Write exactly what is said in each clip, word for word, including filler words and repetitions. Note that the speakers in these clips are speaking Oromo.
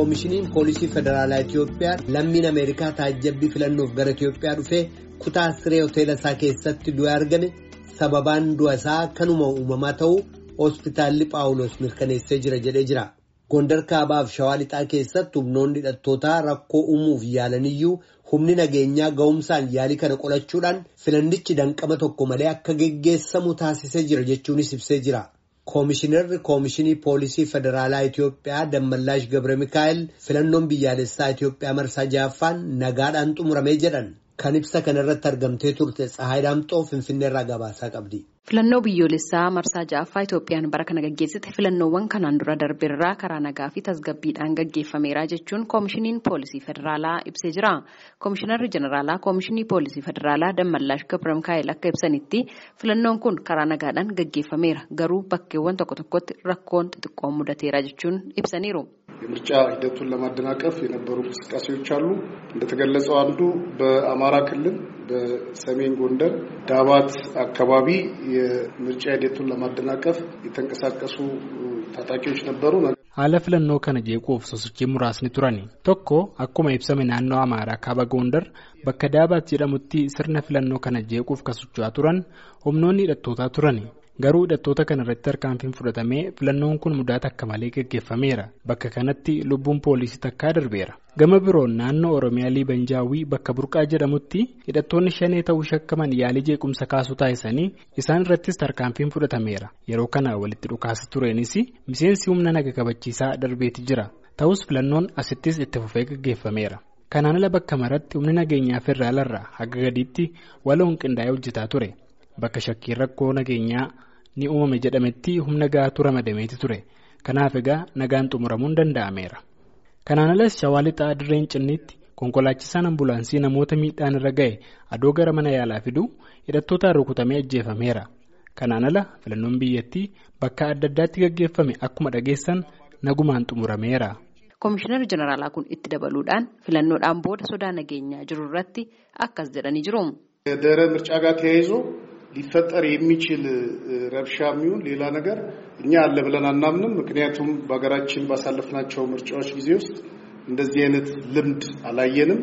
koomishiniin poolisii federaalaa Itiyoophiyaa lammiin Ameerikaa taajjabbii filannoof gara Itiyoophiyaa dhufee kutaa siree hoteela isaa keessatti du'e argame sababaan du'a isaa kanuma uumamaa ta'uu hospitaalli Phaawulos mirkaneessee jira jedhee jira. Gondar Kaabaaf Shawaa Lixaa keessatti humnoonni hidhattootaa rakkoo uumuuf yaalaniyyuu humni nageenyaa ga'umsaan yaalii kana qolachuudhaan filannichi danqama tokko malee akka geggeessamu taasisee jira jechuunis ibsee jira. Koomishinarri Koomishinii Poolisii Federaalaa Itiyoophiyaa Dammallaash Gabre Mikaa'el filannoon biyyaalessaa Itiyoophiyaa marsaa ja'affaan nagaadhaan xumuramee jedhan. Kan ibsa kanarratti argamtee turte Tsahaay Daamxoo Finfinneerraa gabaasaa qabdi. Filannoo biyyoolessaa marsaa ja'affaa Itoophiyaan bara kana gaggeessite filannoowwan kanaan dura darbeerraa karaa nagaa fi tasgabbiidhaan gaggeeffameera jechuun koomishiniin poolisii federaalaa ibsee jira. Koomishinarri jeneraalaa koomishinii poolisii federaalaa Dammallaash Gabre Mikaa'el akka ibsanitti filannoon kun karaa nagaadhaan gaggeeffameera garuu bakkeewwan tokko tokkotti rakkoon xixiqqoon mudateera jechuun ibsaniiru. የምርጫ ሂደቱን ለማደናቀፍ የነበሩ እንቅስቃሴዎች አሉ። እንደተገለጸው አንዱ በአማራ ክልል በሰሜን ጎንደር ዳባት አካባቢ የምርጫ ሂደቱን ለማደናቀፍ የተንቀሳቀሱ ታጣቂዎች ነበሩ። haala filannoo kana jeequuf sosochii muraasni turani. Tokko akkuma ibsame naannoo Amaaraa kaaba Gondar bakka Daabaat jedhamutti sirna filannoo kana jeequuf socho'aa turan humnoonni hidhattootaa turani. Garuu hidhattoota kana irratti tarkaanfiin fudhatamee filannoon kun mudaata akka malee gaggeeffameera. Bakka kanatti lubbuun poolisii takkaa darbeera. Gama biroon naannoo Oromiyaa Liibanjaawii bakka Burqaa jedhamutti hidhattoonni shanee ta'uu shakkaman yaalii jeequmsa kaasuu taasisanii isaan irrattis tarkaanfiin fudhatameera. Yeroo kana walitti dhukaasa tureenis miseensi humna naga kabachiisaa darbeeti jira. Ta'us filannoon asittis itti fufee gaggeeffameera. Kanaan ala bakka maratti humni nageenyaa federaalarraa haga gadiitti waloon qindaa'ee hojjetaa ture. Bakka shakkiin rakkoo nageenyaa ni uumame jedhametti humna gaatu ramadameeti ture. Kanaaf egaa nagaan xumuramuun danda'ameera. Kanaan alas Shawaa Lixaa Dirreen Cinniitti konkolaachisaan ambulaansii namoota miidhaan irra ga'e adoo gara mana yaalaa fidu hidhattootaan rukutamee ajjeefameera. Kanaan ala filannoon biyyattii bakka adda addaatti gaggeeffame akkuma dhageessan nagumaan xumurameera. Koomishinarri jeneraalaa kun itti dabaluudhaan filannoodhaan booda sodaa nageenyaa jiru irratti akkas jedhanii jiru. ደረ ምርጫ ጋር ተያይዞ ሊፈጠር የሚችል ረብሻም ይሁን ሌላ ነገር እኛ አለ ብለን አናምንም። ምክንያቱም በአገራችን ባሳለፍናቸው ምርጫዎች ጊዜ ውስጥ እንደዚህ አይነት ልምድ አላየንም።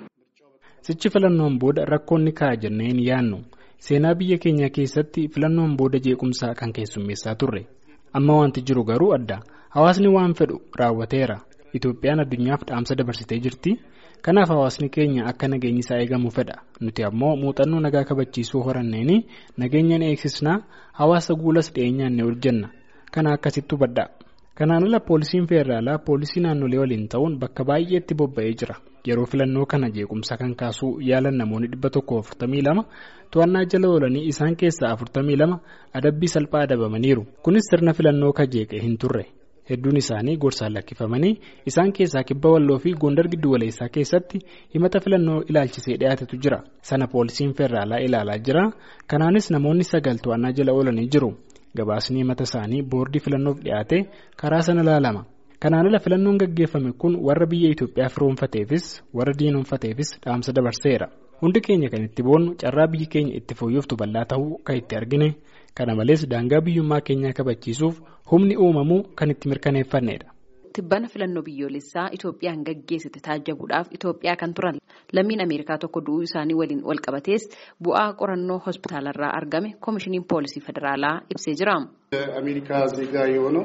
sichi filannoon booda rakkoonni kaa jenneen yaannu seenaa biyya keenya keessatti filannoon booda jeequmsaa kan keessummeessaa turre. Amma wanti jiru garuu adda. Hawaasni waan fedhu raawwateera. Itoophiyaan addunyaaf dhaamsa dabarsitee jirti. Kanaaf hawaasni keenya akka nageenyi isaa eegamu fedha. Nuti ammoo muuxannoo nagaa kabachiisuu horanneeni nageenyaan eegsisnaa hawaasa guulas dhiyeenyaan ni hojjenna. Kana akkasitti hubadhaa. Kanaan ala poolisiin federaalaa poolisii naannolee waliin ta'uun bakka baay'eetti bobba'ee jira. Yeroo filannoo kana jeequmsa kan kaasuu yaalan namoonni dhibba tokko afurtamii lama to'annaa jala oolanii isaan keessaa afurtamii lama adabbii salphaa adabamaniiru. Kunis sirna filannoo kajeeqee hin turre. Hedduun isaanii gorsaan lakkifamanii isaan keessaa kibba Walloo fi Gondar giddu waleessaa keessatti himata filannoo ilaalchisee dhiyaatetu jira. Sana poolisiin federaalaa ilaalaa jira. Kanaanis namoonni sagal to'annaa jala oolanii jiru. Gabaasni himata isaanii boordii filannoof dhiyaate karaa sana ilaalama. Kanaan ala filannoon gaggeeffame kun warra biyya Itoophiyaa firoonfateefis warra diinoonfateefis dhaamsa dabarseera. Hundi keenya kan itti boonnu carraa biyyi keenya itti fooyyoftu bal'aa ta'uu kan itti argine. Kana malees daangaa biyyummaa keenyaa kabachiisuuf humni uumamuu kan itti mirkaneeffannedha. Tibbana filannoo biyyoolessaa Itoophiyaan gaggeessite taajjabuudhaaf Itoophiyaa kan turan lammiin Ameerikaa tokko du'uu isaanii waliin wal qabatees bu'aa qorannoo hospitaalarraa argame koomishiniin poolisii federaalaa ibsee jira. የአሜሪካ ዜጋ የሆነው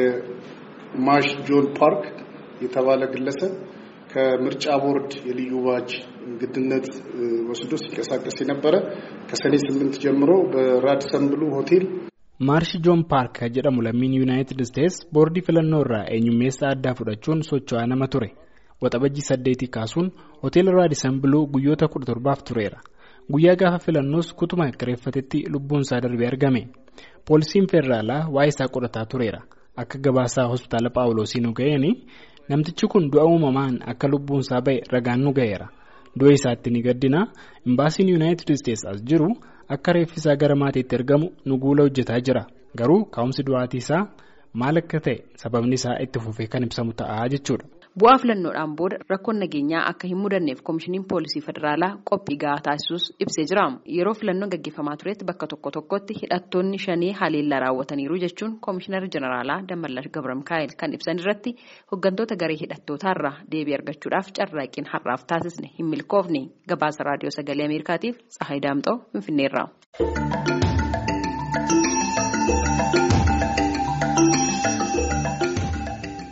የማሽ ጆን ፓርክ የተባለ ግለሰብ ከምርጫ ቦርድ የልዩ ባጅ ግድነት ወስዶ ሲንቀሳቀስ የነበረ ከሰኔ ስምንት ጀምሮ በራድሰን ብሉ ሆቴል ማርሽ ጆን ፓርክ jedhamu lammiin United States boordii filannoo irraa eenyummeessaa addaa fudhachuun socho'aa nama ture. Waxabajjii saddeetii kaasuun hoteela Raadisan Biluu guyyoota kudha torbaaf tureera. Guyyaa gaafa filannoos kutuma kireeffatetti lubbuun isaa darbee argame. Poolisiin federaalaa waa'ee isaa qorataa tureera. Akka gabaasaa hospitaala Phaawulosii nu ga'eeni namtichi kun du'a uumamaan akka lubbuun isaa ba'e ragaan nu ga'eera. Du'a isaatti ni gaddina. Imbaasiin United States as jiru akka reeffi isaa gara maatiitti ergamu nu guula hojjetaa jira. Garuu ka'umsi du'aatii isaa maal akka ta'e sababni isaa itti fufee kan ibsamu ta'a jechuudha. Bu'aa filannoodhaan booda rakkoon nageenyaa akka hin mudanneef koomishiniin poolisii federaalaa qophii gahaa taasisuus ibsee jira. Yeroo filannoon gaggeeffamaa turetti bakka tokko tokkotti hidhattoonni shanee haleellaa raawwataniiru jechuun koomishinarri jeneraalaa Dammallaash Gabramikaa'el kan ibsan irratti hooggantoota garee hidhattootaarraa deebii argachuudhaaf carraaqqiin har'aaf taasisne hin milkoofne. Gabaasa raadiyoo sagalee Ameerikaatiif Tsahaay Daamxoo Finfinneerraa.